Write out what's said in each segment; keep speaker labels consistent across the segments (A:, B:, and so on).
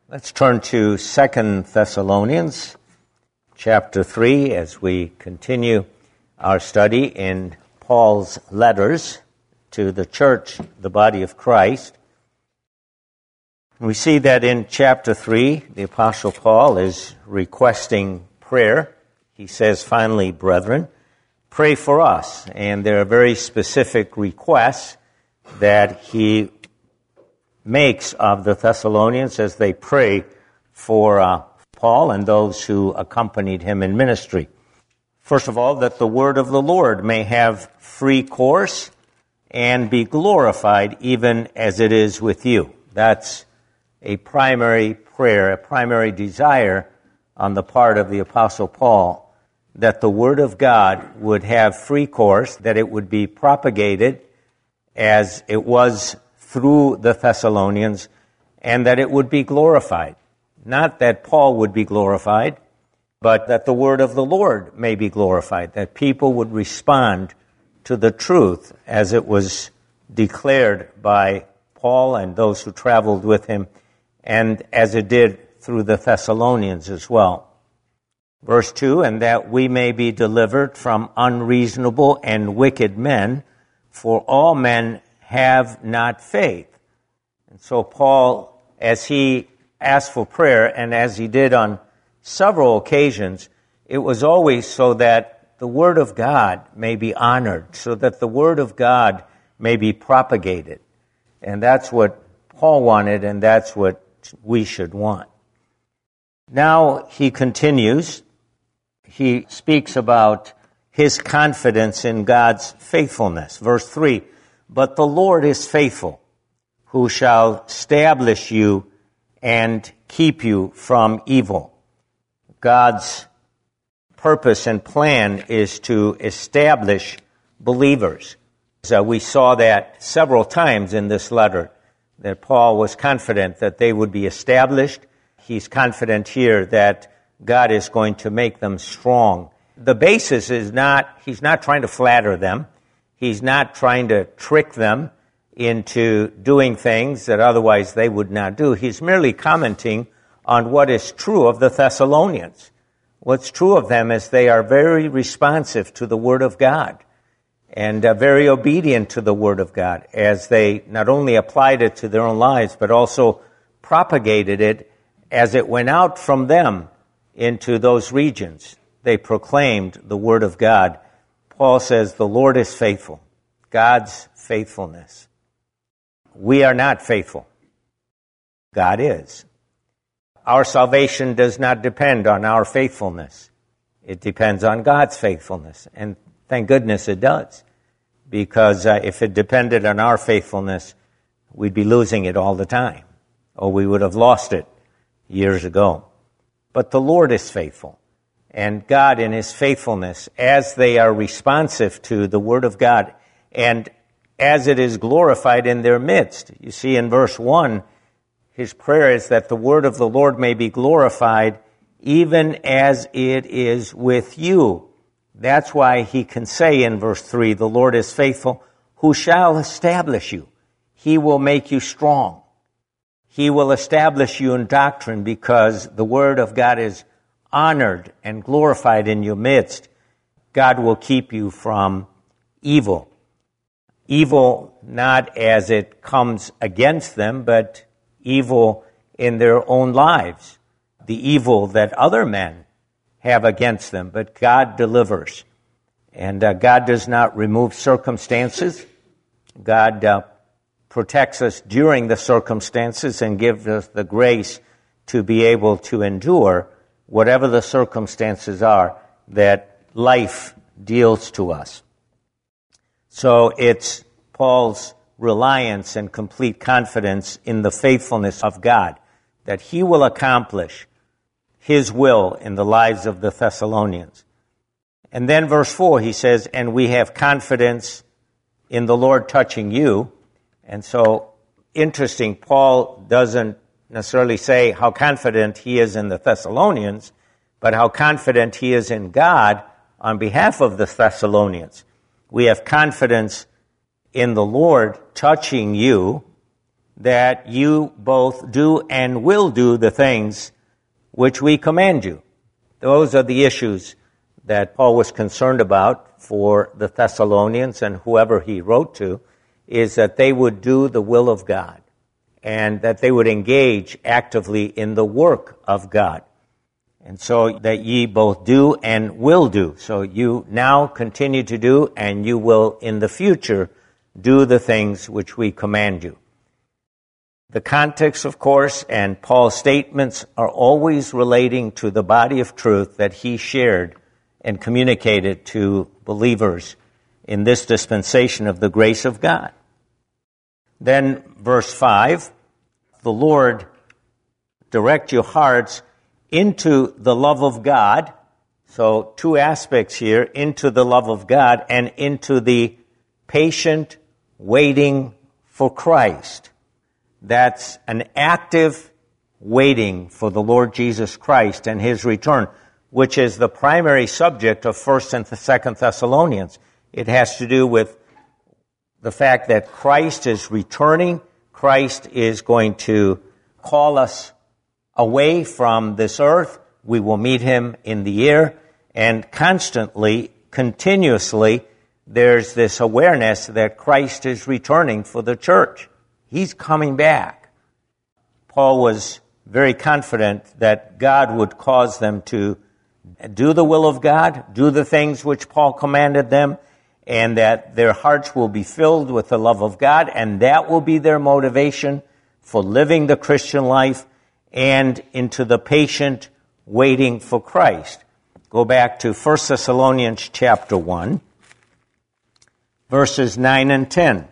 A: Let's turn to 2 Thessalonians chapter 3 as we continue our study in Paul's letters to the church, the body of Christ. We see that in chapter 3, the Apostle Paul is requesting prayer. He says, finally, brethren, pray for us. And there are very specific requests that he makes of the Thessalonians as they pray for Paul and those who accompanied him in ministry. First of all, that the word of the Lord may have free course and be glorified even as it is with you. That's a primary prayer, a primary desire on the part of the Apostle Paul, that the word of God would have free course, that it would be propagated as it was through the Thessalonians, and that it would be glorified. Not that Paul would be glorified, but that the word of the Lord may be glorified, that people would respond to the truth as it was declared by Paul and those who traveled with him, and as it did through the Thessalonians as well. Verse 2, and that we may be delivered from unreasonable and wicked men, for all men have not faith. And so Paul, as he asked for prayer, and as he did on several occasions, it was always so that the Word of God may be honored, so that the Word of God may be propagated. And that's what Paul wanted, and that's what we should want. Now he continues. He speaks about his confidence in God's faithfulness. Verse 3, but the Lord is faithful, who shall establish you and keep you from evil. God's purpose and plan is to establish believers. So we saw that several times in this letter, that Paul was confident that they would be established. He's confident here that God is going to make them strong. The basis is he's not trying to flatter them. He's not trying to trick them into doing things that otherwise they would not do. He's merely commenting on what is true of the Thessalonians. What's true of them is they are very responsive to the Word of God and very obedient to the Word of God as they not only applied it to their own lives, but also propagated it as it went out from them into those regions. They proclaimed the Word of God. Paul says the Lord is faithful, God's faithfulness. We are not faithful. God is. Our salvation does not depend on our faithfulness. It depends on God's faithfulness. And thank goodness it does. Because if it depended on our faithfulness, we'd be losing it all the time. Or we would have lost it years ago. But the Lord is faithful. And God in His faithfulness, as they are responsive to the Word of God, and as it is glorified in their midst. You see in verse 1, his prayer is that the Word of the Lord may be glorified even as it is with you. That's why he can say in verse 3, the Lord is faithful, who shall establish you. He will make you strong. He will establish you in doctrine because the Word of God is honored and glorified in your midst. God will keep you from evil. Evil not as it comes against them, but evil in their own lives. The evil that other men have against them, but God delivers. And God does not remove circumstances. God protects us during the circumstances and gives us the grace to be able to endure whatever the circumstances are that life deals to us. So it's Paul's reliance and complete confidence in the faithfulness of God, that He will accomplish His will in the lives of the Thessalonians. And then verse 4, he says, and we have confidence in the Lord touching you. And so, interesting, Paul doesn't necessarily say how confident he is in the Thessalonians, but how confident he is in God on behalf of the Thessalonians. We have confidence in the Lord touching you that you both do and will do the things which we command you. Those are the issues that Paul was concerned about for the Thessalonians and whoever he wrote to, is that they would do the will of God and that they would engage actively in the work of God. And so that ye both do and will do. So you now continue to do, and you will in the future do the things which we command you. The context, of course, and Paul's statements are always relating to the body of truth that he shared and communicated to believers in this dispensation of the grace of God. Then, verse 5, the Lord direct your hearts into the love of God. So two aspects here, into the love of God and into the patient waiting for Christ. That's an active waiting for the Lord Jesus Christ and his return, which is the primary subject of 1st and 2nd Thessalonians. It has to do with the fact that Christ is returning. Christ is going to call us away from this earth. We will meet him in the air, and constantly, continuously, there's this awareness that Christ is returning for the church. He's coming back. Paul was very confident that God would cause them to do the will of God, do the things which Paul commanded them, and that their hearts will be filled with the love of God, and that will be their motivation for living the Christian life and into the patient waiting for Christ. Go back to 1 Thessalonians chapter 1, verses 9 and 10.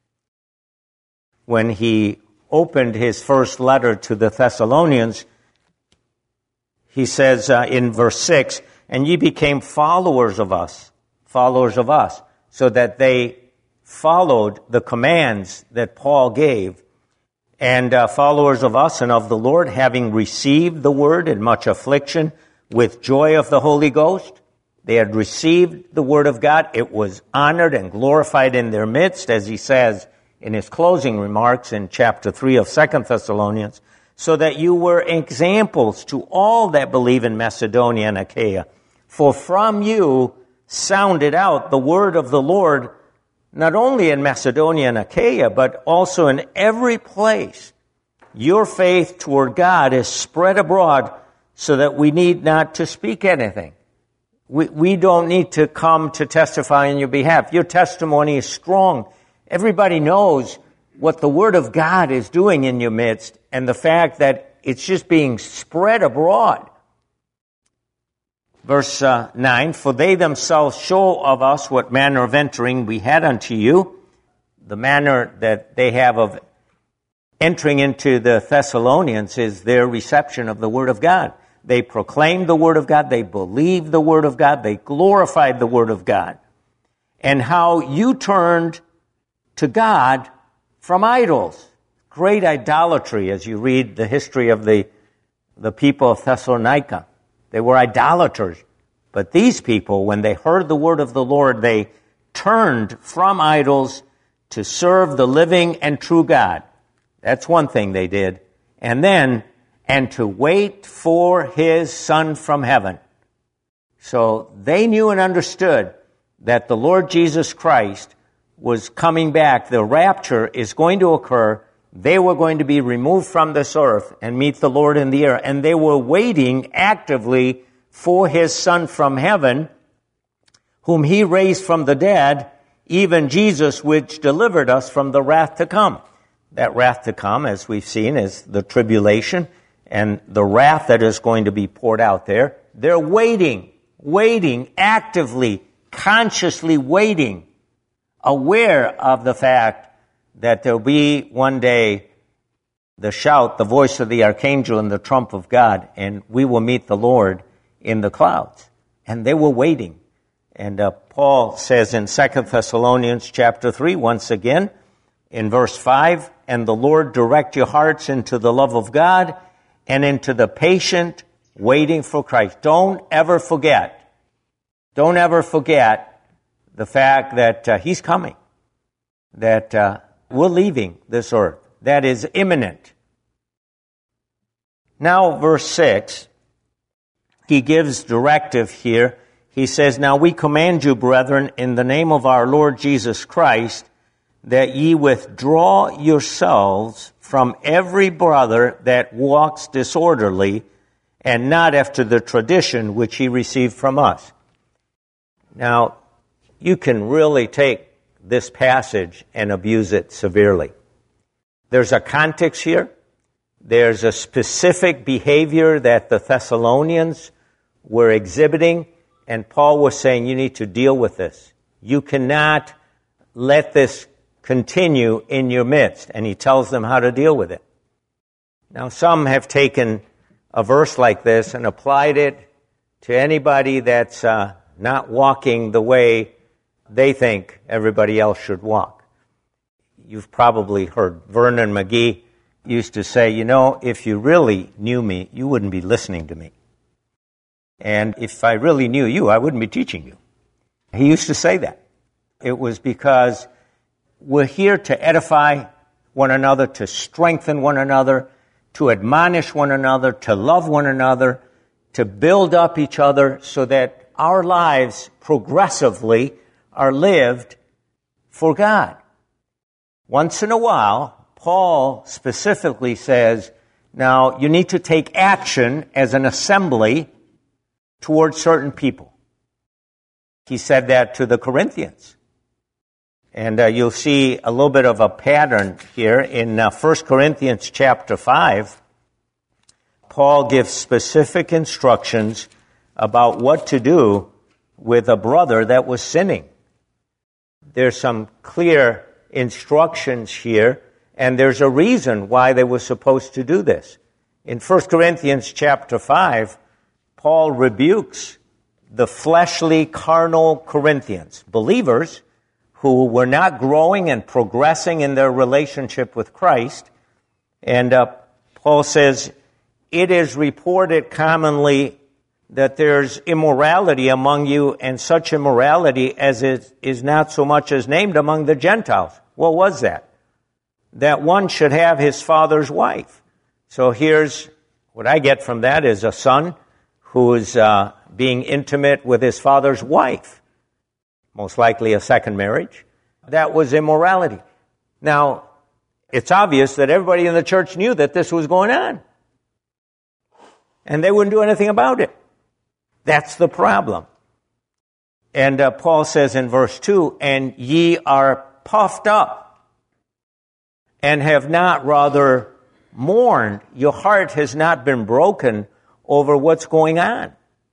A: When he opened his first letter to the Thessalonians, he says in verse 6, and ye became followers of us, so that they followed the commands that Paul gave, and followers of us and of the Lord, having received the word in much affliction with joy of the Holy Ghost. They had received the word of God. It was honored and glorified in their midst, as he says in his closing remarks in chapter 3 of 2 Thessalonians, so that you were examples to all that believe in Macedonia and Achaia. For from you sounded out the word of the Lord, not only in Macedonia and Achaia, but also in every place. Your faith toward God is spread abroad, so that we need not to speak anything. We don't need to come to testify on your behalf. Your testimony is strong. Everybody knows what the Word of God is doing in your midst, and the fact that it's just being spread abroad. Verse 9, for they themselves show of us what manner of entering we had unto you. The manner that they have of entering into the Thessalonians is their reception of the Word of God. They proclaimed the Word of God, they believed the Word of God, they glorified the Word of God. And how you turned to God from idols. Great idolatry as you read the history of the people of Thessalonica. They were idolaters. But these people, when they heard the word of the Lord, they turned from idols to serve the living and true God. That's one thing they did. And to wait for his Son from heaven. So they knew and understood that the Lord Jesus Christ was coming back. The rapture is going to occur. They were going to be removed from this earth and meet the Lord in the air. And they were waiting actively for his Son from heaven, whom he raised from the dead, even Jesus, which delivered us from the wrath to come. That wrath to come, as we've seen, is the tribulation and the wrath that is going to be poured out there. They're waiting, actively, consciously waiting, aware of the fact that there'll be one day the shout, the voice of the archangel and the trump of God, and we will meet the Lord in the clouds. And they were waiting. And Paul says in 2 Thessalonians chapter 3, once again, in verse 5, and the Lord direct your hearts into the love of God and into the patient waiting for Christ. Don't ever forget the fact that he's coming, that we're leaving this earth. that is imminent. Now, verse 6, he gives directive here. He says, "Now we command you, brethren, in the name of our Lord Jesus Christ, that ye withdraw yourselves from every brother that walks disorderly, and not after the tradition which he received from us." Now, you can really take this passage and abuse it severely. There's a context here. There's a specific behavior that the Thessalonians were exhibiting, and Paul was saying, you need to deal with this. You cannot let this continue in your midst, and he tells them how to deal with it. Now, some have taken a verse like this and applied it to anybody that's not walking the way they think everybody else should walk. You've probably heard Vernon McGee used to say, if you really knew me, you wouldn't be listening to me. And if I really knew you, I wouldn't be teaching you. He used to say that. It was because we're here to edify one another, to strengthen one another, to admonish one another, to love one another, to build up each other so that our lives progressively are lived for God. Once in a while, Paul specifically says, now you need to take action as an assembly towards certain people. He said that to the Corinthians. And you'll see a little bit of a pattern here in 1 Corinthians chapter 5. Paul gives specific instructions about what to do with a brother that was sinning. There's some clear instructions here, and there's a reason why they were supposed to do this. In 1 Corinthians chapter 5, Paul rebukes the fleshly, carnal Corinthians, believers who were not growing and progressing in their relationship with Christ. And Paul says, it is reported commonly that there's immorality among you, and such immorality as is not so much as named among the Gentiles. What was that? That one should have his father's wife. So here's what I get from that is a son who's being intimate with his father's wife, most likely a second marriage. That was immorality. Now, it's obvious that everybody in the church knew that this was going on, and they wouldn't do anything about it. That's the problem. And Paul says in verse 2, and ye are puffed up, and have not rather mourned. Your heart has not been broken over what's going on,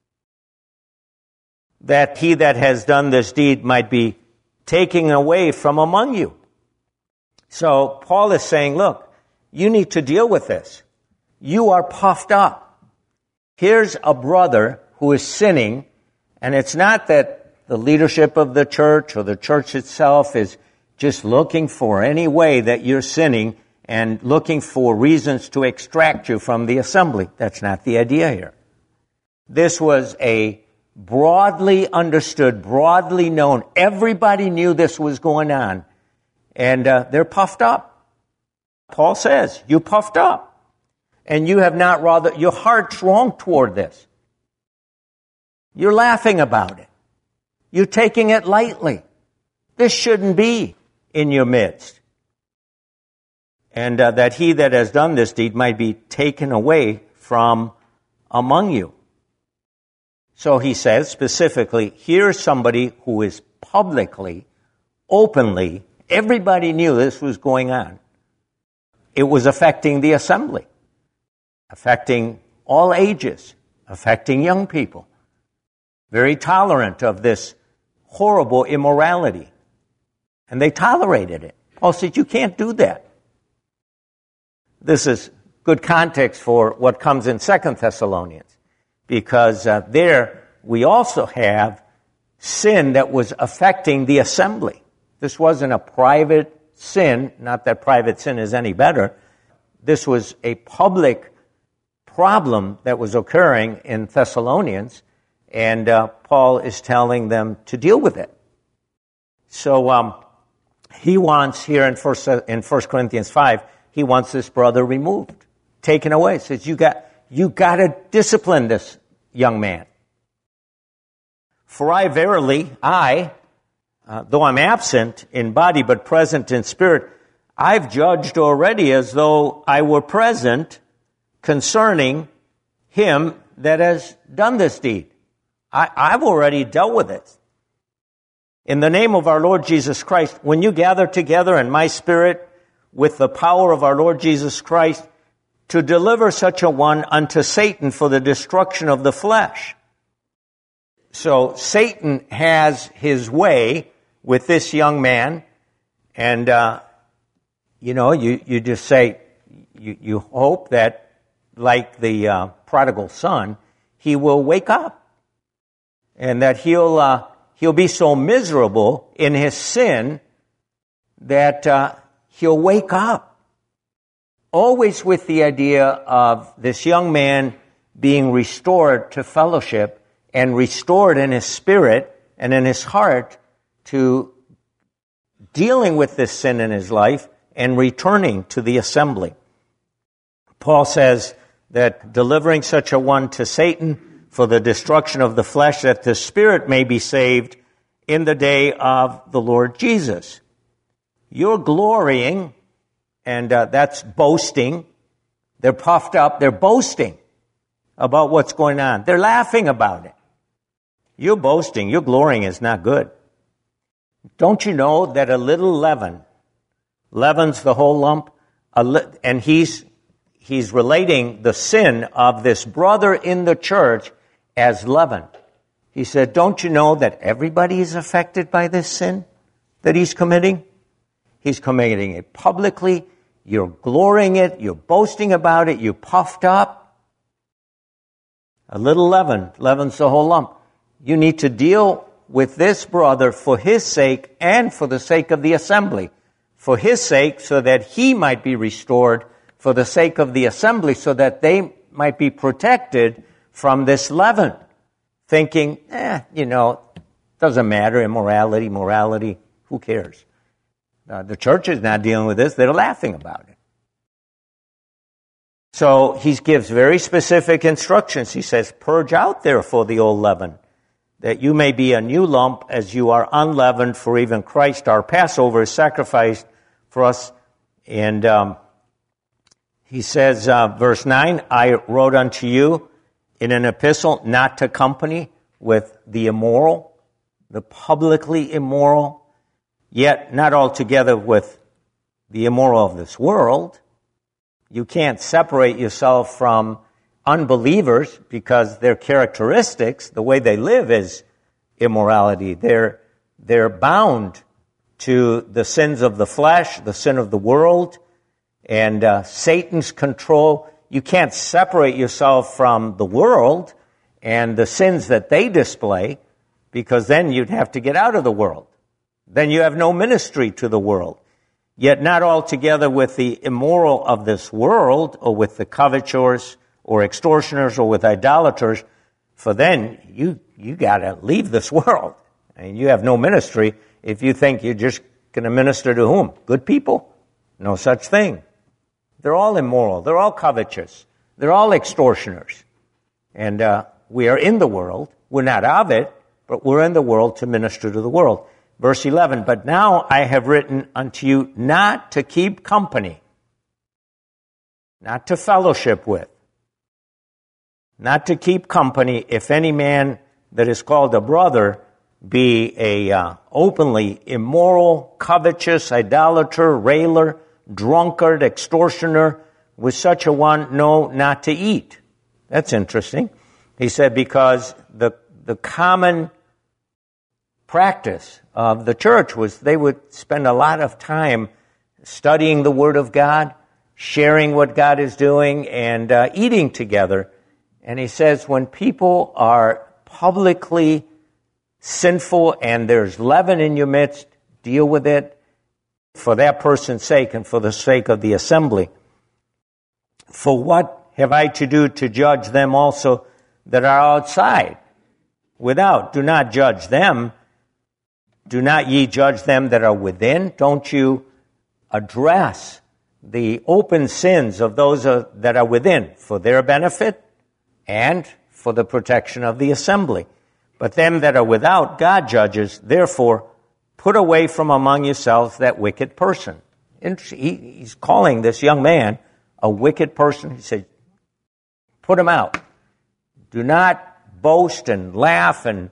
A: that he that has done this deed might be taken away from among you. So Paul is saying, look, you need to deal with this. You are puffed up. Here's a brother who is sinning, and it's not that the leadership of the church or the church itself is just looking for any way that you're sinning and looking for reasons to extract you from the assembly. That's not the idea here. This was a broadly understood, broadly known. Everybody knew this was going on, and they're puffed up. Paul says, you puffed up, and you have not rather, your heart's wrong toward this. You're laughing about it. You're taking it lightly. This shouldn't be in your midst. And that he that has done this deed might be taken away from among you. So he says specifically, here's somebody who is publicly, openly, everybody knew this was going on. It was affecting the assembly, affecting all ages, affecting young people. Very tolerant of this horrible immorality. And they tolerated it. Paul said, you can't do that. This is good context for what comes in 2 Thessalonians, because there we also have sin that was affecting the assembly. This wasn't a private sin, not that private sin is any better. This was a public problem that was occurring in Thessalonians, and Paul is telling them to deal with it. So he wants here in 1 Corinthians 5, he wants this brother removed, taken away. He says, you got to discipline this young man. For I verily, though I'm absent in body but present in spirit, I've judged already as though I were present concerning him that has done this deed. I've already dealt with it. In the name of our Lord Jesus Christ, when you gather together in my spirit with the power of our Lord Jesus Christ to deliver such a one unto Satan for the destruction of the flesh. So Satan has his way with this young man, and you just say, you hope that, like the prodigal son, he will wake up, and that he'll be so miserable in his sin that he'll wake up. Always with the idea of this young man being restored to fellowship and restored in his spirit and in his heart to dealing with this sin in his life and returning to the assembly. Paul says that delivering such a one to Satan for the destruction of the flesh, that the spirit may be saved in the day of the Lord Jesus. You're glorying, and that's boasting. They're puffed up. They're boasting about what's going on. They're laughing about it. You're boasting. Your glorying is not good. Don't you know that a little leaven leavens the whole lump? And he's relating the sin of this brother in the church as leaven. He said, don't you know that everybody is affected by this sin that he's committing? He's committing it publicly. You're glorying it. You're boasting about it. You're puffed up. A little leaven leavens the whole lump. You need to deal with this brother for his sake and for the sake of the assembly. For his sake, so that he might be restored, for the sake of the assembly, so that they might be protected from this leaven. Thinking, doesn't matter, morality, who cares? The church is not dealing with this, they're laughing about it. So he gives very specific instructions. He says, purge out therefore the old leaven, that you may be a new lump as you are unleavened, for even Christ our Passover is sacrificed for us. And he says, verse 9, I wrote unto you in an epistle not to company with the immoral, the publicly immoral, yet not altogether with the immoral of this world. You can't separate yourself from unbelievers because their characteristics, the way they live, is immorality. They're bound to the sins of the flesh, the sin of the world, and Satan's control. You can't separate yourself from the world and the sins that they display, because then you'd have to get out of the world. Then you have no ministry to the world. Yet not altogether with the immoral of this world, or with the covetous, or extortioners, or with idolaters, for then you got to leave this world. And you have no ministry if you think you're just going to minister to whom? Good people? No such thing. They're all immoral. They're all covetous. They're all extortioners. And we are in the world. We're not of it, but we're in the world to minister to the world. Verse 11, but now I have written unto you not to keep company, not to fellowship with, not to keep company, if any man that is called a brother be a openly immoral, covetous, idolater, railer, drunkard, extortioner, with such a one, no, not to eat. That's interesting. He said, because the common practice of the church was they would spend a lot of time studying the Word of God, sharing what God is doing, and eating together. And he says, when people are publicly sinful and there's leaven in your midst, deal with it for that person's sake and for the sake of the assembly. For what have I to do to judge them also that are outside? Without, do not judge them. Do not ye judge them that are within? Don't you address the open sins of those that are within for their benefit and for the protection of the assembly. But them that are without, God judges. Therefore, put away from among yourselves that wicked person. He's calling this young man a wicked person. He said, put him out. Do not boast and laugh and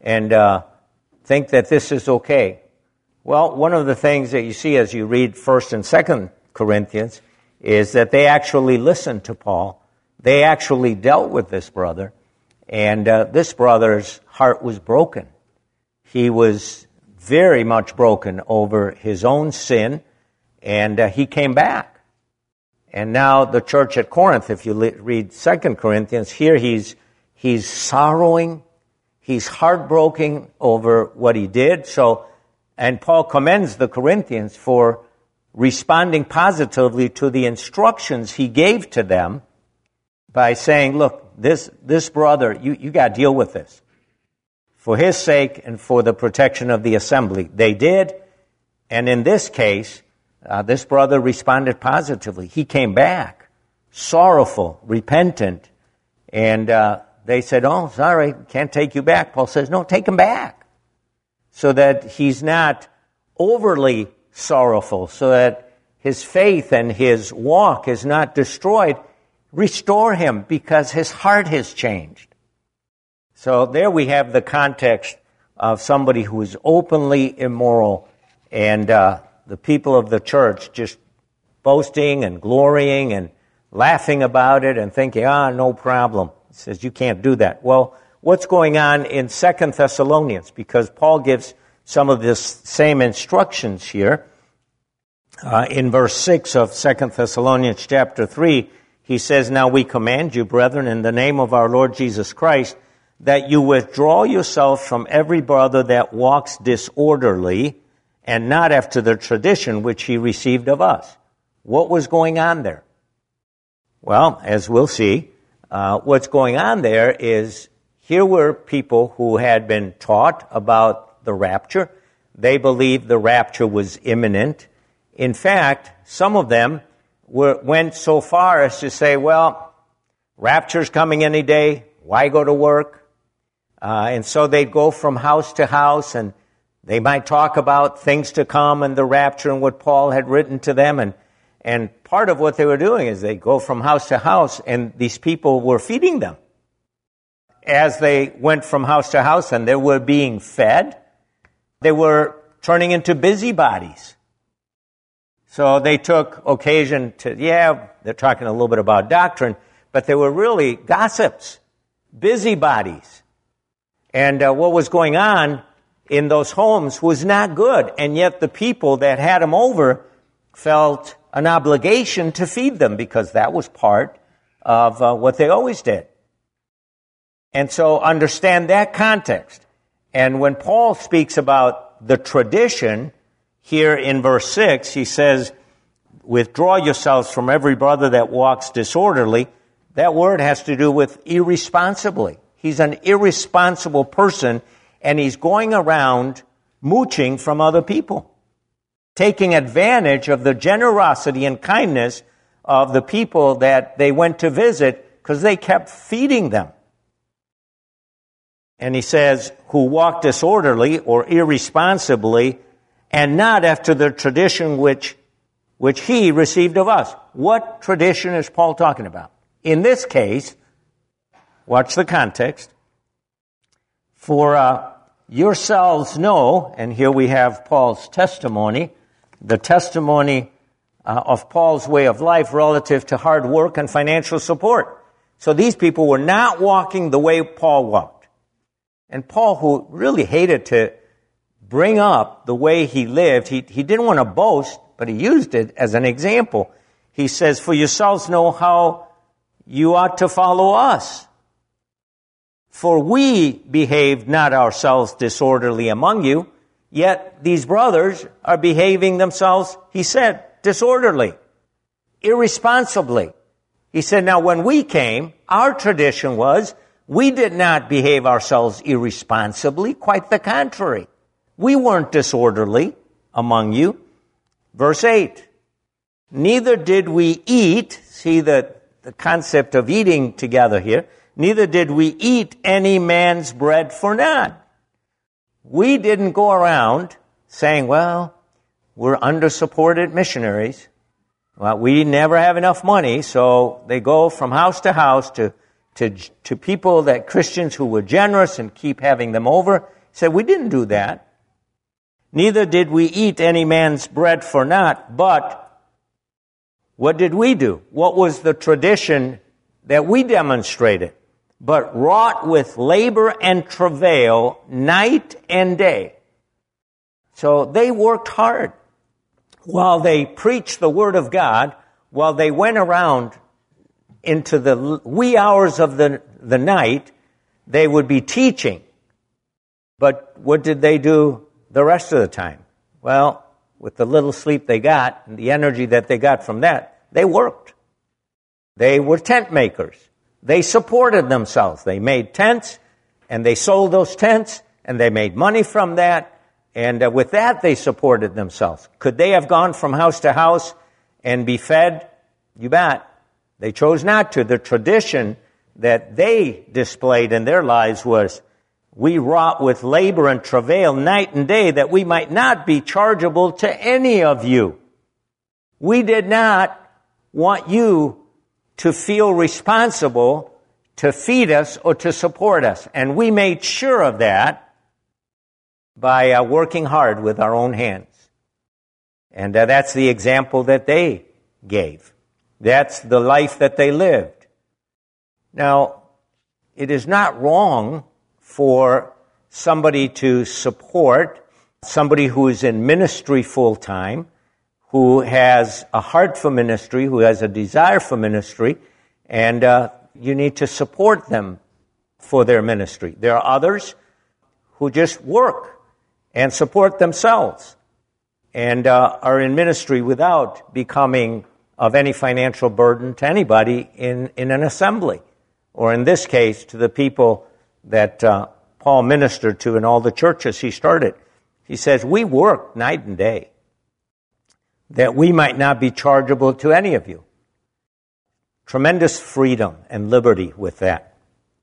A: think that this is okay. Well, one of the things that you see as you read 1st and 2nd Corinthians is that they actually listened to Paul. They actually dealt with this brother. And this brother's heart was broken. He was very much broken over his own sin, and he came back. And now the church at Corinth, if you read 2 Corinthians, here he's sorrowing, he's heartbroken over what he did. And Paul commends the Corinthians for responding positively to the instructions he gave to them by saying, look, this brother, you got to deal with this. For his sake and for the protection of the assembly. They did, and in this case, this brother responded positively. He came back, sorrowful, repentant, and they said, oh, sorry, can't take you back. Paul says, no, take him back, so that he's not overly sorrowful, so that his faith and his walk is not destroyed. Restore him, because his heart has changed. So there we have the context of somebody who is openly immoral, and the people of the church just boasting and glorying and laughing about it and thinking, no problem. He says, you can't do that. Well, what's going on in 2 Thessalonians? Because Paul gives some of this same instructions here. In verse 6 of 2 Thessalonians chapter 3, he says, now we command you, brethren, in the name of our Lord Jesus Christ, that you withdraw yourself from every brother that walks disorderly and not after the tradition which he received of us. What was going on there? Well, as we'll see, what's going on there is here were people who had been taught about the rapture. They believed the rapture was imminent. In fact, some of them went so far as to say, well, rapture's coming any day. Why go to work? And so they'd go from house to house, and they might talk about things to come and the rapture and what Paul had written to them. And part of what they were doing is they go from house to house, and these people were feeding them. As they went from house to house and they were being fed, they were turning into busybodies. So they took occasion to, they're talking a little bit about doctrine, but they were really gossips, busybodies. And what was going on in those homes was not good. And yet the people that had them over felt an obligation to feed them, because that was part of what they always did. And so understand that context. And when Paul speaks about the tradition, here in verse 6, he says, withdraw yourselves from every brother that walks disorderly. That word has to do with irresponsibly. He's an irresponsible person, and he's going around mooching from other people, taking advantage of the generosity and kindness of the people that they went to visit, because they kept feeding them. And he says, who walk disorderly or irresponsibly, and not after the tradition which he received of us. What tradition is Paul talking about? In this case, watch the context. For yourselves know, and here we have Paul's testimony, the testimony of Paul's way of life relative to hard work and financial support. So these people were not walking the way Paul walked. And Paul, who really hated to bring up the way he lived, he didn't want to boast, but he used it as an example. He says, for yourselves know how you ought to follow us. For we behaved not ourselves disorderly among you, yet these brothers are behaving themselves, he said, disorderly, irresponsibly. He said, now when we came, our tradition was, we did not behave ourselves irresponsibly, quite the contrary. We weren't disorderly among you. Verse 8, neither did we eat, see the concept of eating together here, neither did we eat any man's bread for naught. We didn't go around saying, well, we're under-supported missionaries. Well, we never have enough money, so they go from house to house to people, that Christians who were generous and keep having them over. He said, we didn't do that. Neither did we eat any man's bread for naught, but what did we do? What was the tradition that we demonstrated? But wrought with labor and travail night and day. So they worked hard. While they preached the Word of God, while they went around into the wee hours of the night, they would be teaching. But what did they do the rest of the time? Well, with the little sleep they got and the energy that they got from that, they worked. They were tent makers. They supported themselves. They made tents, and they sold those tents, and they made money from that. And with that, they supported themselves. Could they have gone from house to house and be fed? You bet. They chose not to. The tradition that they displayed in their lives was, we wrought with labor and travail night and day that we might not be chargeable to any of you. We did not want you to feel responsible to feed us or to support us. And we made sure of that by working hard with our own hands. And that's the example that they gave. That's the life that they lived. Now, it is not wrong for somebody to support somebody who is in ministry full-time, who has a heart for ministry, who has a desire for ministry, and you need to support them for their ministry. There are others who just work and support themselves and are in ministry without becoming of any financial burden to anybody in an assembly, or in this case, to the people that Paul ministered to in all the churches he started. He says, we work night and day that we might not be chargeable to any of you. Tremendous freedom and liberty with that,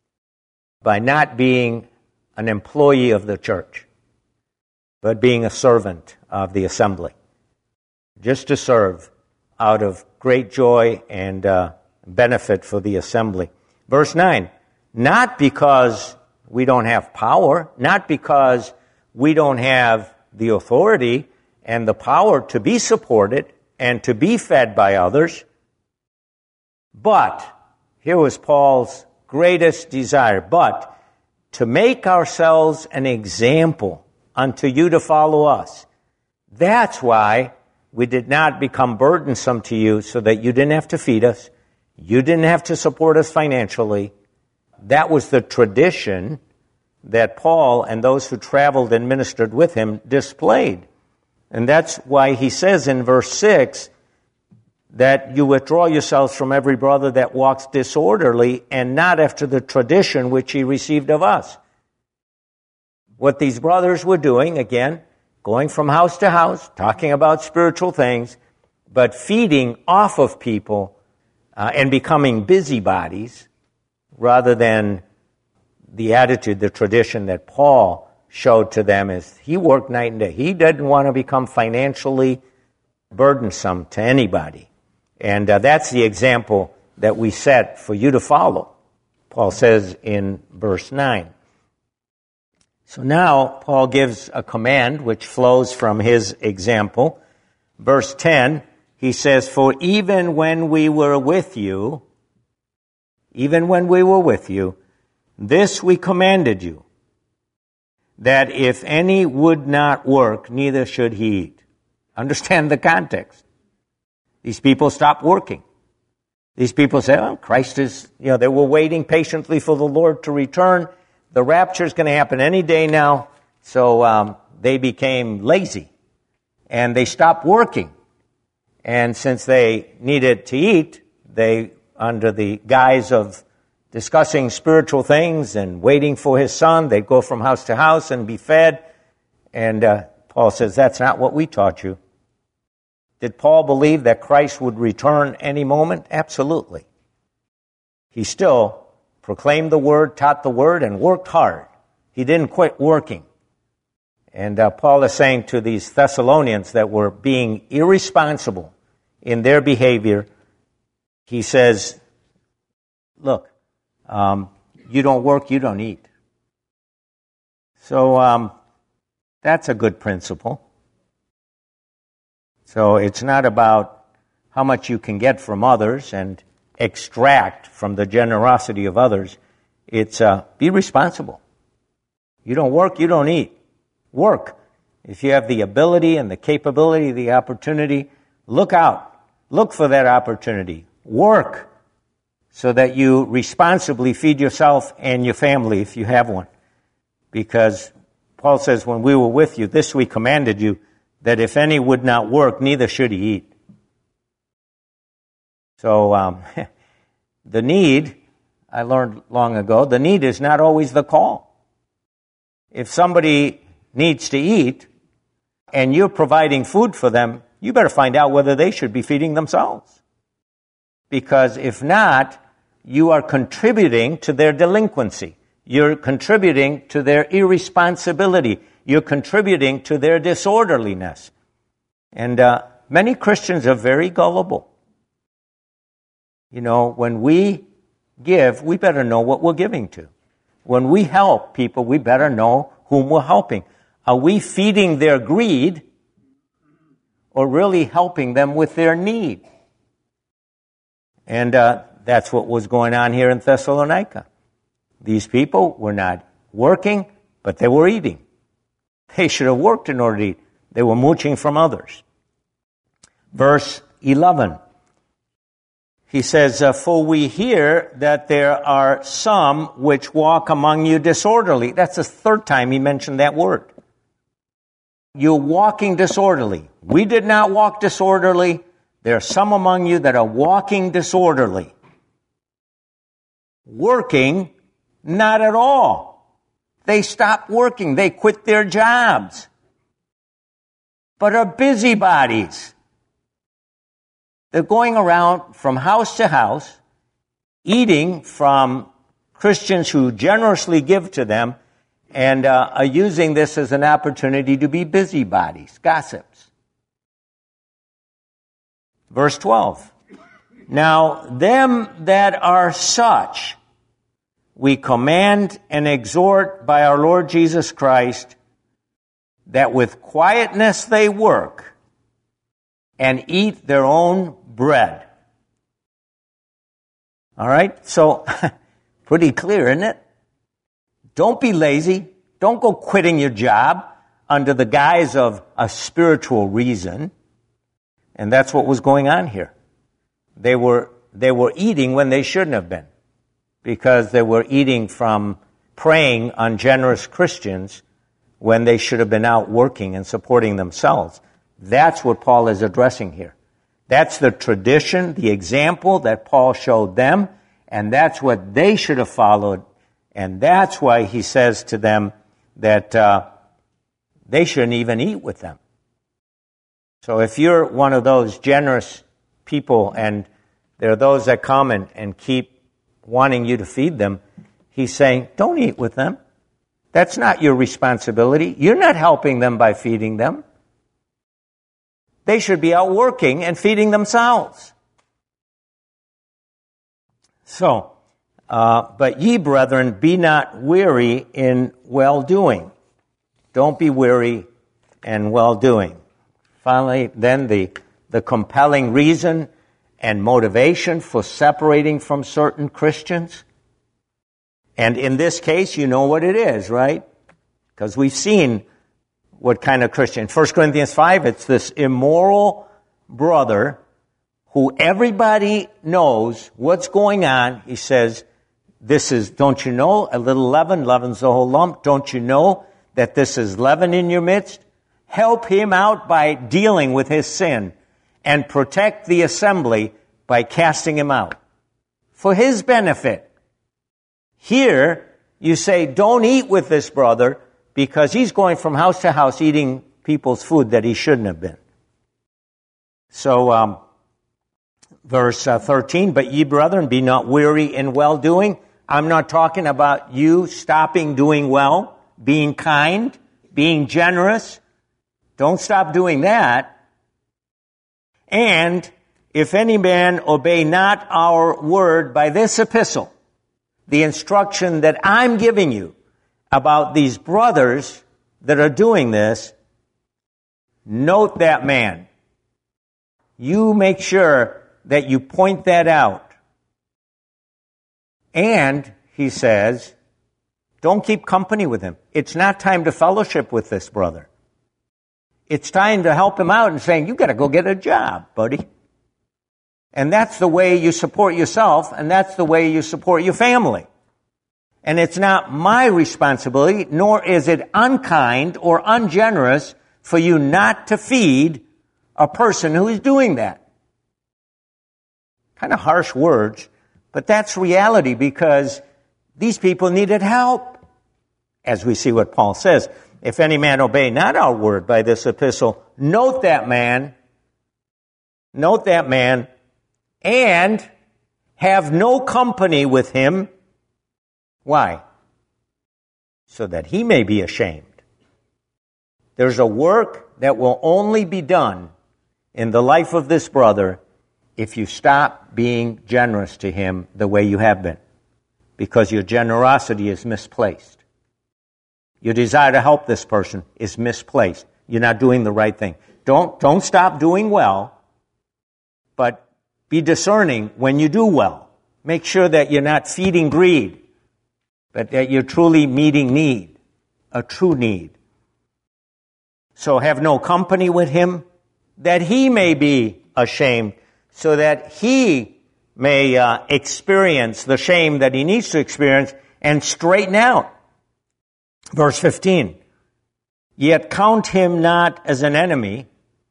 A: by not being an employee of the church, but being a servant of the assembly, just to serve out of great joy and benefit for the assembly. Verse 9, not because we don't have power, not because we don't have the authority and the power to be supported and to be fed by others, but, here was Paul's greatest desire, but to make ourselves an example unto you to follow us. That's why we did not become burdensome to you, so that you didn't have to feed us, you didn't have to support us financially. That was the tradition that Paul and those who traveled and ministered with him displayed. And that's why he says in verse 6 that you withdraw yourselves from every brother that walks disorderly and not after the tradition which he received of us. What these brothers were doing, again, going from house to house, talking about spiritual things, but feeding off of people and becoming busybodies rather than the attitude, the tradition that Paul showed to them is he worked night and day. He didn't want to become financially burdensome to anybody. And that's the example that we set for you to follow, Paul says in verse 9. So now Paul gives a command which flows from his example. Verse 10, he says, for even when we were with you, this we commanded you, that if any would not work, neither should he eat. Understand the context. These people stopped working. These people say, oh, Christ is, they were waiting patiently for the Lord to return. The rapture is going to happen any day now. So they became lazy and they stopped working. And since they needed to eat, they, under the guise of discussing spiritual things and waiting for his son, they'd go from house to house and be fed. And Paul says, that's not what we taught you. Did Paul believe that Christ would return any moment? Absolutely. He still proclaimed the word, taught the word, and worked hard. He didn't quit working. And Paul is saying to these Thessalonians that were being irresponsible in their behavior, he says, look, you don't work, you don't eat. So that's a good principle. So it's not about how much you can get from others and extract from the generosity of others. It's be responsible. You don't work, you don't eat. Work. If you have the ability and the capability, the opportunity, look out. Look for that opportunity. Work so that you responsibly feed yourself and your family if you have one. Because Paul says, when we were with you, this we commanded you, that if any would not work, neither should he eat. So the need, I learned long ago, the need is not always the call. If somebody needs to eat and you're providing food for them, you better find out whether they should be feeding themselves. Because if not, you are contributing to their delinquency. You're contributing to their irresponsibility. You're contributing to their disorderliness. And many Christians are very gullible. You know, when we give, we better know what we're giving to. When we help people, we better know whom we're helping. Are we feeding their greed or really helping them with their need? And that's what was going on here in Thessalonica. These people were not working, but they were eating. They should have worked in order to eat. They were mooching from others. Verse 11. He says, for we hear that there are some which walk among you disorderly. That's the third time he mentioned that word. You're walking disorderly. We did not walk disorderly. There are some among you that are walking disorderly. Working, not at all. They stopped working. They quit their jobs. But are busybodies. They're going around from house to house, eating from Christians who generously give to them, and are using this as an opportunity to be busybodies, gossips. Verse 12. Now, them that are such, we command and exhort by our Lord Jesus Christ, that with quietness they work and eat their own bread. All right? So, pretty clear, isn't it? Don't be lazy. Don't go quitting your job under the guise of a spiritual reason. And that's what was going on here. They were eating when they shouldn't have been, because they were eating from preying on generous Christians when they should have been out working and supporting themselves. That's what Paul is addressing here. That's the tradition, the example that Paul showed them, and that's what they should have followed. And that's why he says to them that they shouldn't even eat with them. So if you're one of those generous people and there are those that come and keep wanting you to feed them, he's saying, don't eat with them. That's not your responsibility. You're not helping them by feeding them. They should be out working and feeding themselves. So, but ye, brethren, be not weary in well-doing. Don't be weary in well-doing. Finally, then the compelling reason and motivation for separating from certain Christians. And in this case, you know what it is, right? Because we've seen what kind of Christian. 1 Corinthians 5, it's this immoral brother who everybody knows what's going on. He says, this is, don't you know, a little leaven leavens the whole lump. Don't you know that this is leaven in your midst? Help him out by dealing with his sin and protect the assembly by casting him out for his benefit. Here, you say, don't eat with this brother because he's going from house to house eating people's food that he shouldn't have been. So, verse 13, but ye brethren, be not weary in well-doing. I'm not talking about you stopping doing well, being kind, being generous. Don't stop doing that. And if any man obey not our word by this epistle, the instruction that I'm giving you about these brothers that are doing this, note that man. You make sure that you point that out. And, he says, don't keep company with him. It's not time to fellowship with this brother. It's time to help him out and saying, you got to go get a job, buddy. And that's the way you support yourself, and that's the way you support your family. And it's not my responsibility, nor is it unkind or ungenerous for you not to feed a person who is doing that. Kind of harsh words, but that's reality because these people needed help. As we see what Paul says, if any man obey not our word by this epistle, note that man, and have no company with him. Why? So that he may be ashamed. There's a work that will only be done in the life of this brother if you stop being generous to him the way you have been, because your generosity is misplaced. Your desire to help this person is misplaced. You're not doing the right thing. Don't stop doing well, but be discerning when you do well. Make sure that you're not feeding greed, but that you're truly meeting need, a true need. So have no company with him, that he may be ashamed, so that he may experience the shame that he needs to experience and straighten out. Verse 15, yet count him not as an enemy,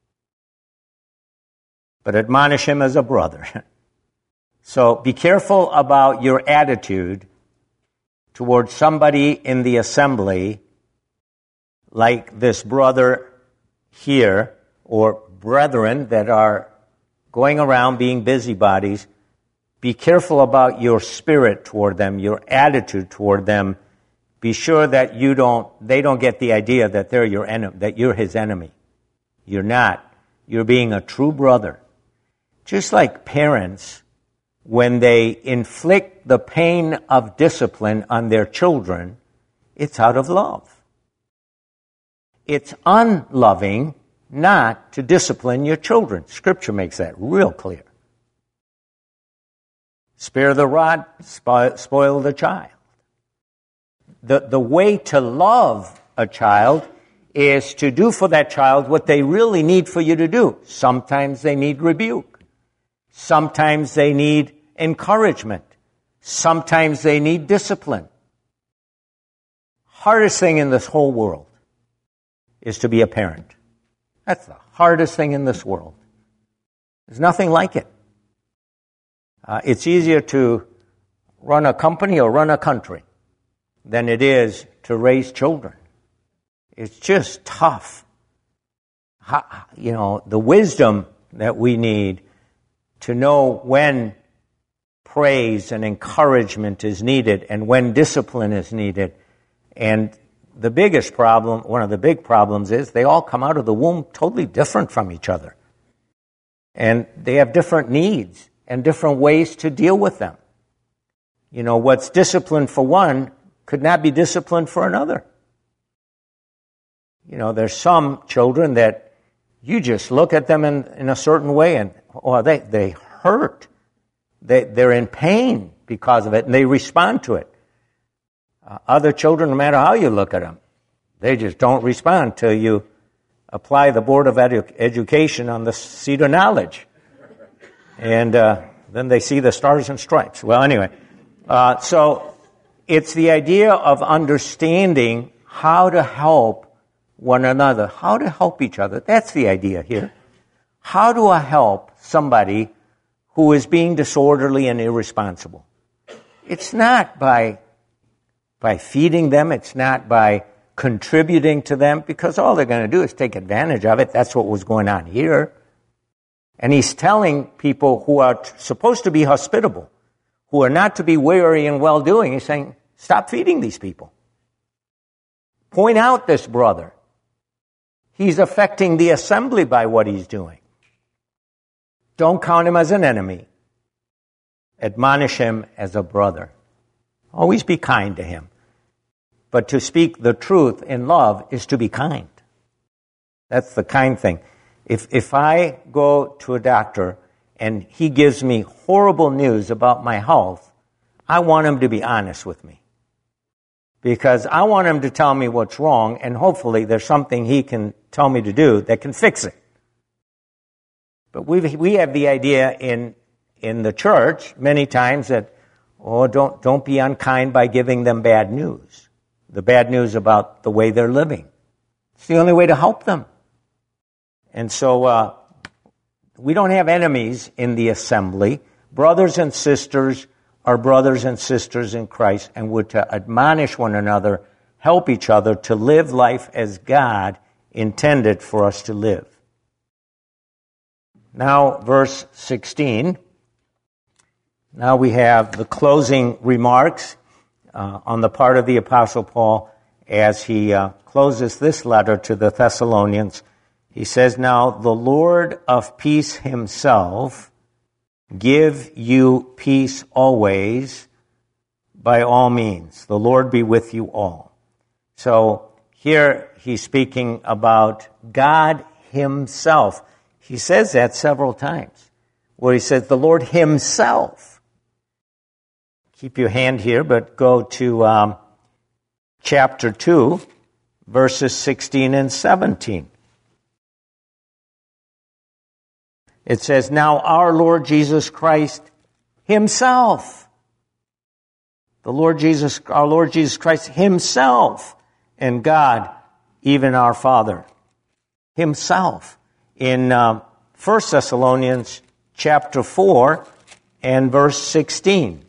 A: but admonish him as a brother. So be careful about your attitude towards somebody in the assembly like this brother here, or brethren that are going around being busybodies. Be careful about your spirit toward them, your attitude toward them. Be sure that they don't get the idea that they're your enemy, that you're his enemy. You're not. You're being a true brother. Just like parents, when they inflict the pain of discipline on their children, it's out of love. It's unloving not to discipline your children. Scripture makes that real clear. Spare the rod, spoil the child. The way to love a child is to do for that child what they really need for you to do. Sometimes they need rebuke. Sometimes they need encouragement. Sometimes they need discipline. Hardest thing in this whole world is to be a parent. That's the hardest thing in this world. There's nothing like it. It's easier to run a company or run a country than it is to raise children. It's just tough. The wisdom that we need to know when praise and encouragement is needed and when discipline is needed. And the biggest problem, one of the big problems, is they all come out of the womb totally different from each other. And they have different needs and different ways to deal with them. What's disciplined for one could not be disciplined for another. There's some children that you just look at them in a certain way and, they hurt. They're in pain because of it, and they respond to it. Other children, no matter how you look at them, they just don't respond till you apply the Board of Education on the seat of knowledge. And then they see the stars and stripes. Well, anyway, so it's the idea of understanding how to help one another, how to help each other. That's the idea here. How do I help somebody who is being disorderly and irresponsible? It's not by feeding them. It's not by contributing to them, because all they're going to do is take advantage of it. That's what was going on here. And he's telling people who are supposed to be hospitable, who are not to be weary in well-doing, he's saying, stop feeding these people. Point out this brother. He's affecting the assembly by what he's doing. Don't count him as an enemy. Admonish him as a brother. Always be kind to him. But to speak the truth in love is to be kind. That's the kind thing. If I go to a doctor and he gives me horrible news about my health, I want him to be honest with me. Because I want him to tell me what's wrong, and hopefully there's something he can tell me to do that can fix it. But we have the idea in the church many times that, don't be unkind by giving them bad news. The bad news about the way they're living. It's the only way to help them. And so we don't have enemies in the assembly. Brothers and sisters are brothers and sisters in Christ, and we're to admonish one another, help each other to live life as God intended for us to live. Now, verse 16. Now we have the closing remarks on the part of the Apostle Paul as he closes this letter to the Thessalonians. He says, now the Lord of peace himself give you peace always by all means. The Lord be with you all. So here he's speaking about God himself. He says that several times, where he says the Lord himself. Keep your hand here, but go to chapter 2, verses 16 and 17. It says, now our Lord Jesus Christ himself, our Lord Jesus Christ himself, and God, even our Father, himself. In 1 Thessalonians chapter 4 and verse 16.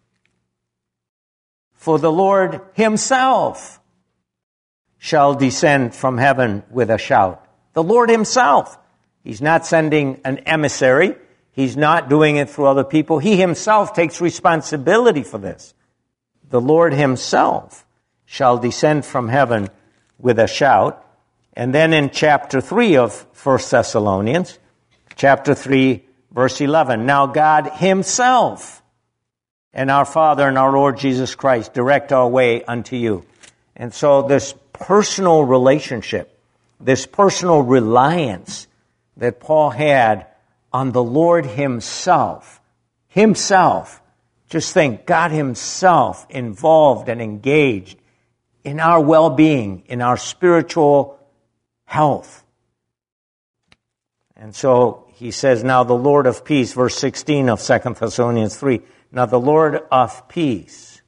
A: For the Lord himself shall descend from heaven with a shout. The Lord himself. He's not sending an emissary. He's not doing it through other people. He himself takes responsibility for this. The Lord himself shall descend from heaven with a shout. And then in chapter 3 of 1 Thessalonians, chapter 3, verse 11, now God himself and our Father and our Lord Jesus Christ direct our way unto you. And so this personal relationship, this personal reliance that Paul had on the Lord himself, just think, God himself involved and engaged in our well-being, in our spiritual health. And so he says, now the Lord of peace, verse 16 of 2 Thessalonians 3, now the Lord of peace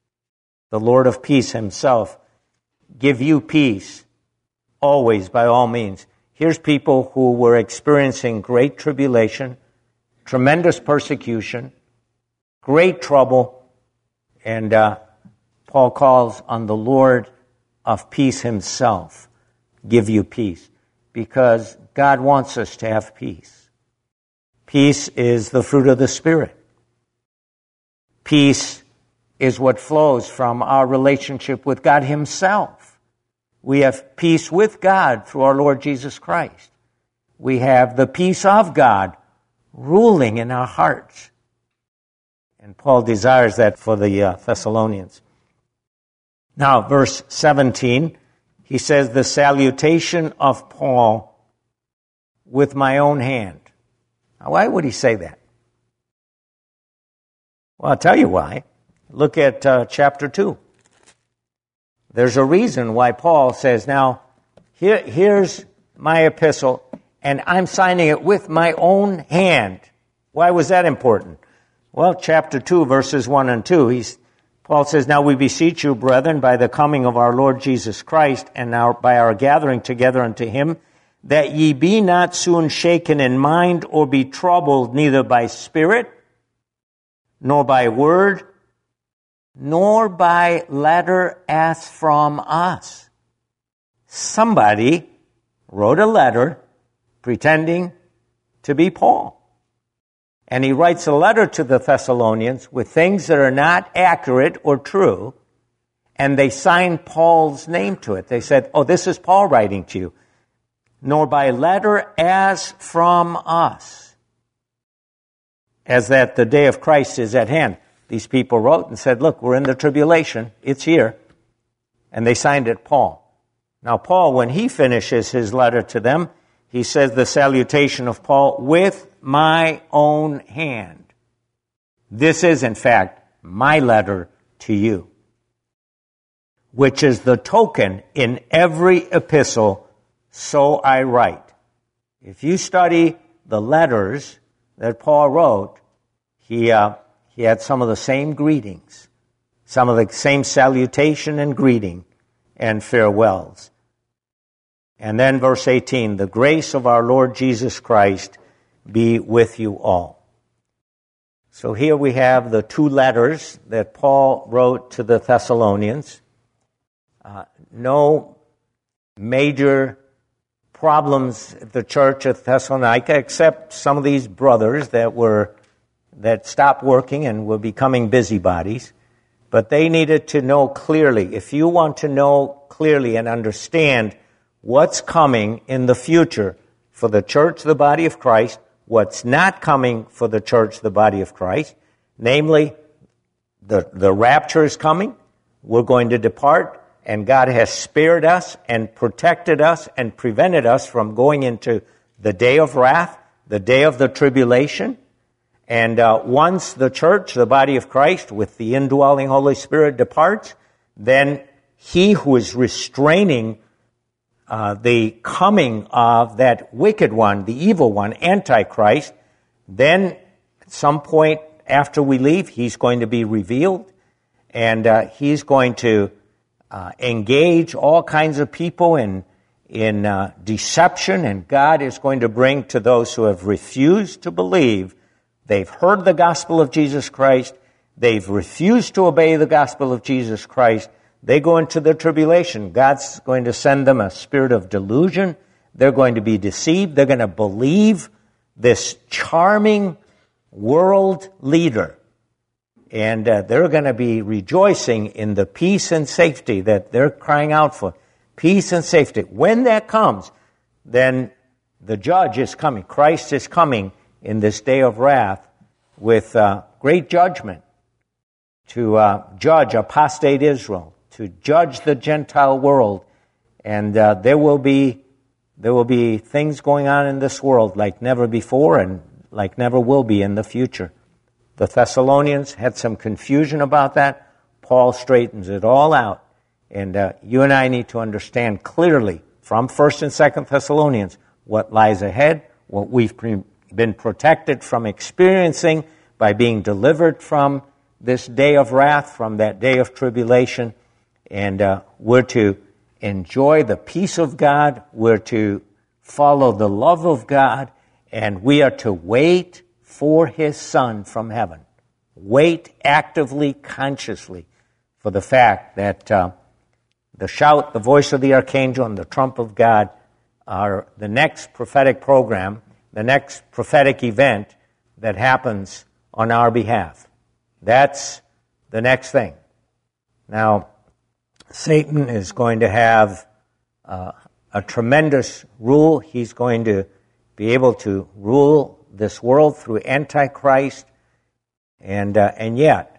A: himself, give you peace always by all means. Here's people who were experiencing great tribulation, tremendous persecution, great trouble, and Paul calls on the Lord of peace himself, give you peace, because God wants us to have peace. Peace is the fruit of the Spirit. Peace is what flows from our relationship with God himself. We have peace with God through our Lord Jesus Christ. We have the peace of God ruling in our hearts. And Paul desires that for the Thessalonians. Now, verse 17, he says, the salutation of Paul with my own hand. Now, why would he say that? Well, I'll tell you why. Look at chapter 2. There's a reason why Paul says, now, here's my epistle, and I'm signing it with my own hand. Why was that important? Well, chapter 2, verses 1 and 2, Paul says, now we beseech you, brethren, by the coming of our Lord Jesus Christ, and now by our gathering together unto him, that ye be not soon shaken in mind, or be troubled neither by spirit, nor by word, nor by letter as from us. Somebody wrote a letter pretending to be Paul. And he writes a letter to the Thessalonians with things that are not accurate or true, and they sign Paul's name to it. They said, oh, this is Paul writing to you. Nor by letter as from us, as that the day of Christ is at hand. These people wrote and said, look, we're in the tribulation. It's here. And they signed it Paul. Now, Paul, when he finishes his letter to them, he says the salutation of Paul, with my own hand. This is, in fact, my letter to you, which is the token in every epistle, so I write. If you study the letters that Paul wrote, he had some of the same greetings, some of the same salutation and greeting and farewells. And then verse 18, the grace of our Lord Jesus Christ be with you all. So here we have the two letters that Paul wrote to the Thessalonians. No major problems at the church at Thessalonica, except some of these brothers that stopped working and were becoming busybodies. But they needed to know clearly. If you want to know clearly and understand what's coming in the future for the church, the body of Christ, what's not coming for the church, the body of Christ, namely, the rapture is coming, we're going to depart, and God has spared us and protected us and prevented us from going into the day of wrath, the day of the tribulation. And once the church, the body of Christ, with the indwelling Holy Spirit departs, then he who is restraining the coming of that wicked one, the evil one, Antichrist, then at some point after we leave, he's going to be revealed, and he's going to engage all kinds of people in deception, and God is going to bring to those who have refused to believe. They've heard the gospel of Jesus Christ. They've refused to obey the gospel of Jesus Christ. They go into the tribulation. God's going to send them a spirit of delusion. They're going to be deceived. They're going to believe this charming world leader. And they're going to be rejoicing in the peace and safety that they're crying out for. Peace and safety. When that comes, then the judge is coming. Christ is coming in this day of wrath with great judgment to judge apostate Israel, to judge the Gentile world. And there will be things going on in this world like never before and like never will be in the future. The Thessalonians had some confusion about that. Paul straightens it all out. And you and I need to understand clearly from 1st and 2nd Thessalonians what lies ahead, what we've been protected from experiencing by being delivered from this day of wrath, from that day of tribulation. And we're to enjoy the peace of God. We're to follow the love of God. And we are to wait for His Son from heaven. Wait actively, consciously, for the fact that the shout, the voice of the archangel, and the trump of God are the next prophetic program, the next prophetic event that happens on our behalf. That's the next thing. Now, Satan is going to have a tremendous rule. He's going to be able to rule this world through Antichrist, and yet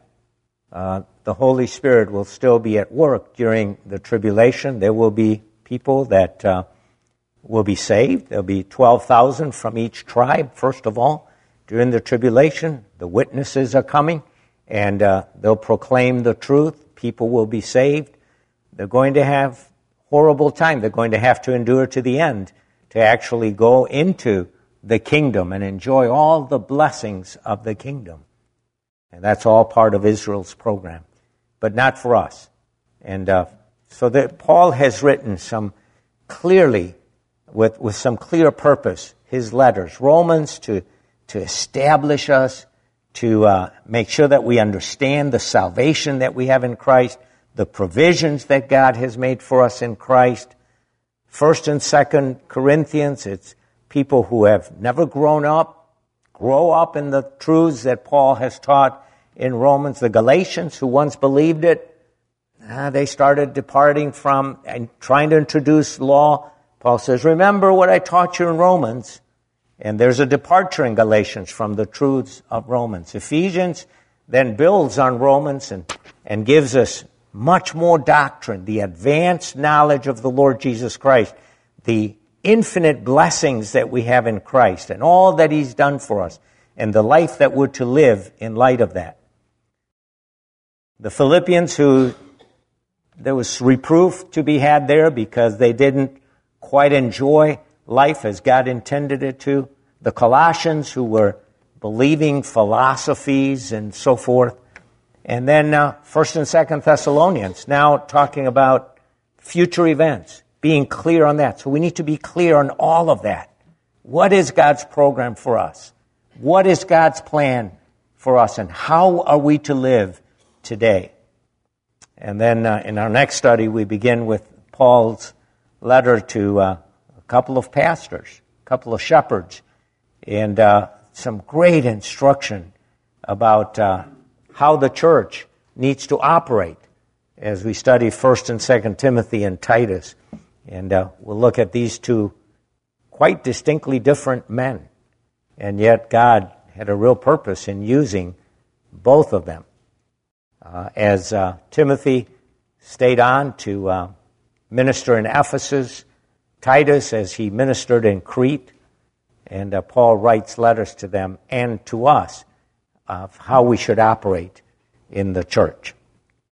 A: the Holy Spirit will still be at work during the tribulation. There will be people that will be saved. There'll be 12,000 from each tribe, first of all. During the tribulation, the witnesses are coming, and they'll proclaim the truth. People will be saved. They're going to have horrible time. They're going to have to endure to the end to actually go into the kingdom and enjoy all the blessings of the kingdom. And that's all part of Israel's program, but not for us. And so that Paul has written some clearly, with some clear purpose, his letters. Romans to establish us, to make sure that we understand the salvation that we have in Christ, the provisions that God has made for us in Christ. 1st and 2nd Corinthians, it's people who have never grown up, grow up in the truths that Paul has taught in Romans. The Galatians, who once believed it, they started departing from and trying to introduce law. Paul says, remember what I taught you in Romans. And there's a departure in Galatians from the truths of Romans. Ephesians then builds on Romans and gives us much more doctrine, the advanced knowledge of the Lord Jesus Christ, the infinite blessings that we have in Christ, and all that He's done for us, and the life that we're to live in light of that. The Philippians, who there was reproof to be had there because they didn't quite enjoy life as God intended it to. The Colossians, who were believing philosophies and so forth. And then 1st and 2nd Thessalonians, now talking about future events, being clear on that. So we need to be clear on all of that. What is God's program for us? What is God's plan for us? And how are we to live today? And then in our next study, we begin with Paul's letter to a couple of pastors, a couple of shepherds, and some great instruction about how the church needs to operate as we study 1st and 2nd Timothy and Titus. And we'll look at these two quite distinctly different men. And yet God had a real purpose in using both of them. As Timothy stayed on to minister in Ephesus, Titus as he ministered in Crete, and Paul writes letters to them and to us of how we should operate in the church.